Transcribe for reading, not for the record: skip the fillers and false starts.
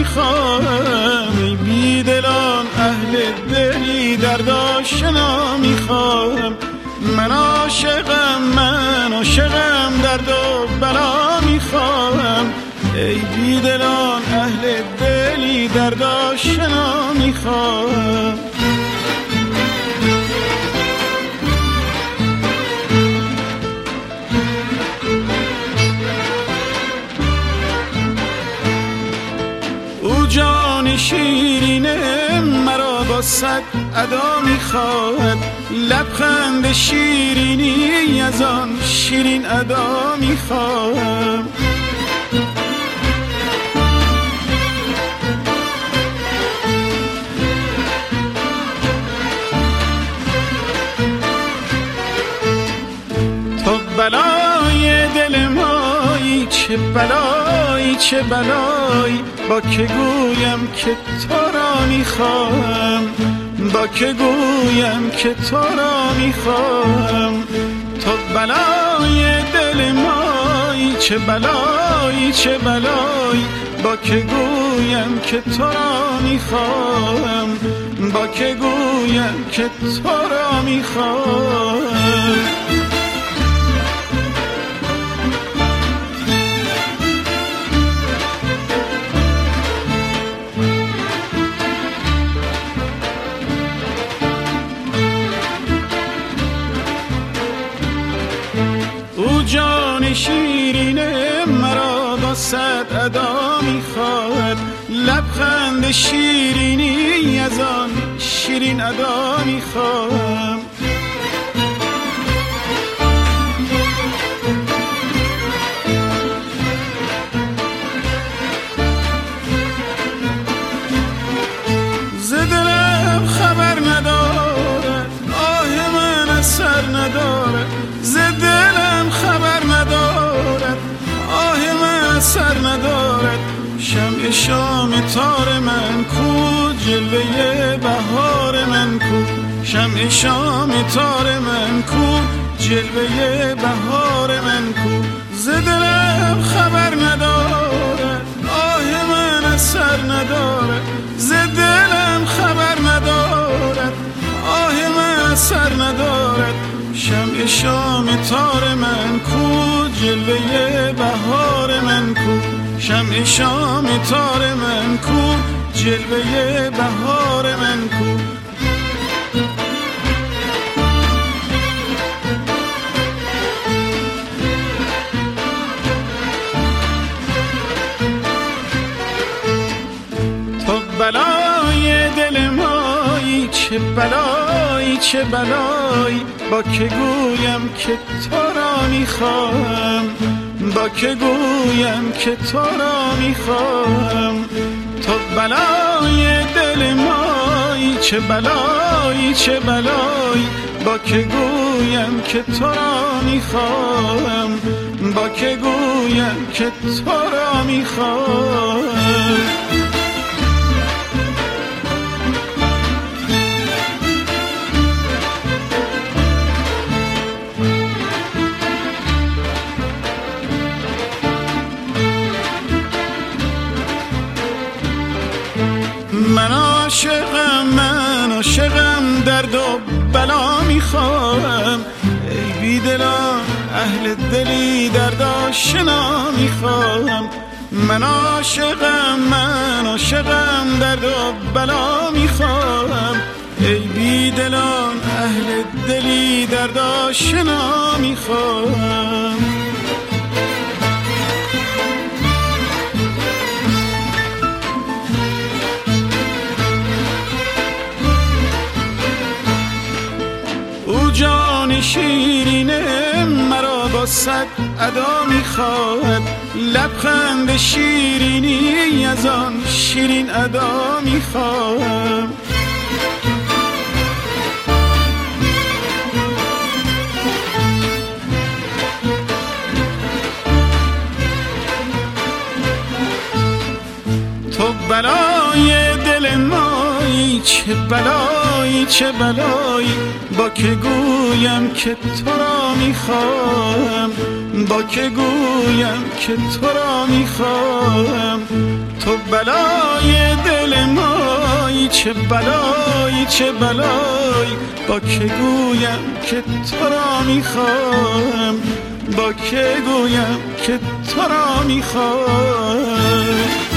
میخواهم، ای بیدلان اهل دلی درد آشنا میخواهم. من عاشقم درد و بلا میخواهم، ای بیدلان اهل دلی درد آشنا میخواهم. او جان شیرینه مرا با صد ادا میخواهد، لبخند شیرینی از آن شیرین ادا میخواهم. تو بلای دل مایی، چه بلایی چه بلایی، با که گویم که تو را میخواهم، با که گویم که تو را میخواهم. تو بلای دل مایی، چه بلایی چه بلایی، با که گویم که تو را میخواهم، با که گویم که تو را میخواهم. او جان شیرینه مرا با صد ادا میخواهد، لبخند شیرینی از آن شیرین ادا میخواهم. ز دلم خبر ندارد، آه من اثر ندارد، ز دلم خبر ندارد، آه من اثر ندارد. شمع شام تار من کو، جلوه بهار من کو، شمع شام تار من کو، جلوه بهار من کو. ز دلم خبر ندارد، آه من اثر ندارد، ز دلم خبر ندارد، آه من اثر ندارد. شمع شام تار من کو، جلوه بهار من کو، شمع شام تار من کو، جلوه بهار من کو. تو بلای دل مایی، چه بلایی چه بلایی، با که گویم که تو را میخواهم، با که گویم که تو را میخواهم. تو بلای دل مایی، چه بلایی چه بلایی، با که گویم که تو را میخواهم، با که گویم که تو را میخواهم. من عاشقم درد و بلا میخواهم، ای بیدلان اهل دلی درد آشنا میخواهم. من عاشقم درد و بلا میخواهم، ای بیدلان اهل دلی درد آشنا میخواهم. او جان شیرینه مرا با صد ادا میخواهد، لبخند شیرینی از آن شیرین ادا میخواهم. تو بلای دل مایی، چه بلایی چه بلایی، با که گویم که تو را میخواهم، با که گویم که تو را میخواهم. تو بلای دل مایی، چه بلایی چه بلایی، با که گویم که تو را میخوام، با که گویم که تو را میخوام.